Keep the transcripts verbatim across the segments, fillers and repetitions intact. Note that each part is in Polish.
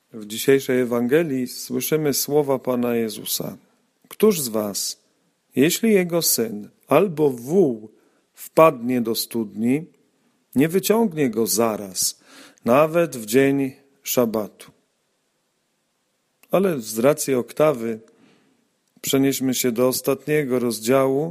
W dzisiejszej Ewangelii słyszymy słowa Pana Jezusa. Któż z was, jeśli jego syn albo wół wpadnie do studni, nie wyciągnie go zaraz, nawet w dzień szabatu? Ale z racji oktawy przenieśmy się do ostatniego rozdziału,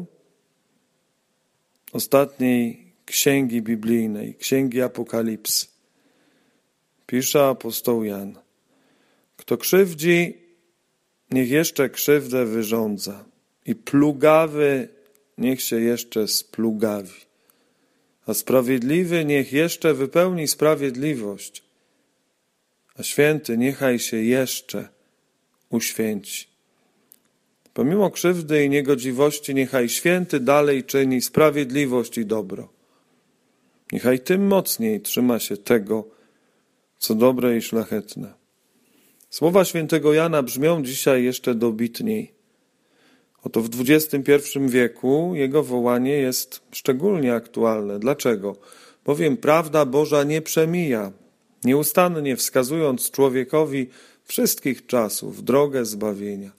ostatniej księgi biblijnej, księgi Apokalipsy. Pisze apostoł Jan: kto krzywdzi, niech jeszcze krzywdę wyrządza, i plugawy niech się jeszcze splugawi, a sprawiedliwy niech jeszcze wypełni sprawiedliwość, a święty niechaj się jeszcze uświęci. Pomimo krzywdy i niegodziwości niechaj święty dalej czyni sprawiedliwość i dobro. Niechaj tym mocniej trzyma się tego, co dobre i szlachetne. Słowa świętego Jana brzmią dzisiaj jeszcze dobitniej. Oto w dwudziestym pierwszym wieku jego wołanie jest szczególnie aktualne. Dlaczego? Bowiem prawda Boża nie przemija, nieustannie wskazując człowiekowi wszystkich czasów drogę zbawienia.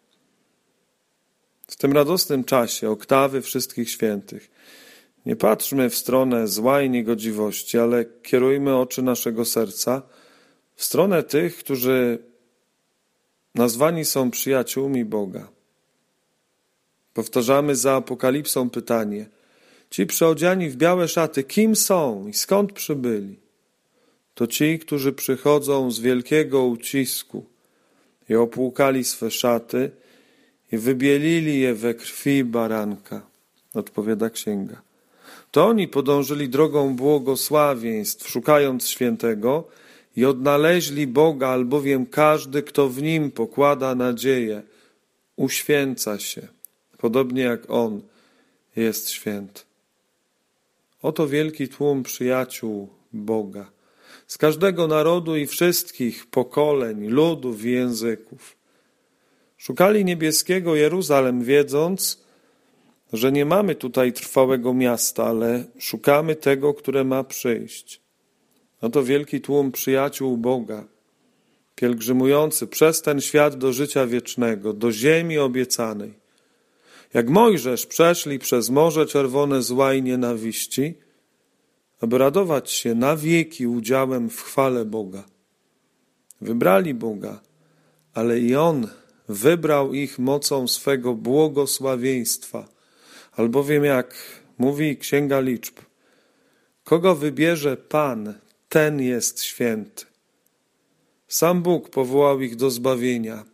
W tym radosnym czasie oktawy wszystkich świętych nie patrzmy w stronę zła i niegodziwości, ale kierujmy oczy naszego serca w stronę tych, którzy nazwani są przyjaciółmi Boga. Powtarzamy za Apokalipsą pytanie: ci przyodziani w białe szaty, kim są i skąd przybyli? To ci, którzy przychodzą z wielkiego ucisku i opłukali swe szaty i wybielili je we krwi baranka, odpowiada księga. To oni podążyli drogą błogosławieństw, szukając świętego, i odnaleźli Boga, albowiem każdy, kto w Nim pokłada nadzieję, uświęca się, podobnie jak On jest święty. Oto wielki tłum przyjaciół Boga, z każdego narodu i wszystkich pokoleń, ludów i języków. Szukali niebieskiego Jeruzalem, wiedząc, że nie mamy tutaj trwałego miasta, ale szukamy tego, które ma przyjść. Oto wielki tłum przyjaciół Boga, pielgrzymujący przez ten świat do życia wiecznego, do ziemi obiecanej. Jak Mojżesz przeszli przez Morze Czerwone zła i nienawiści, aby radować się na wieki udziałem w chwale Boga. Wybrali Boga, ale i On wybrał ich mocą swego błogosławieństwa, albowiem jak mówi Księga Liczb, kogo wybierze Pan, ten jest święty. Sam Bóg powołał ich do zbawienia.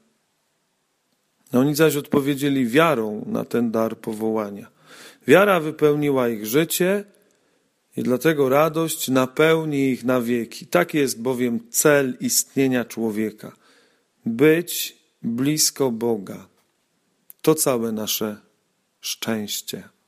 Oni zaś odpowiedzieli wiarą na ten dar powołania. Wiara wypełniła ich życie i dlatego radość napełni ich na wieki. Tak jest bowiem cel istnienia człowieka. Być blisko Boga. To całe nasze szczęście.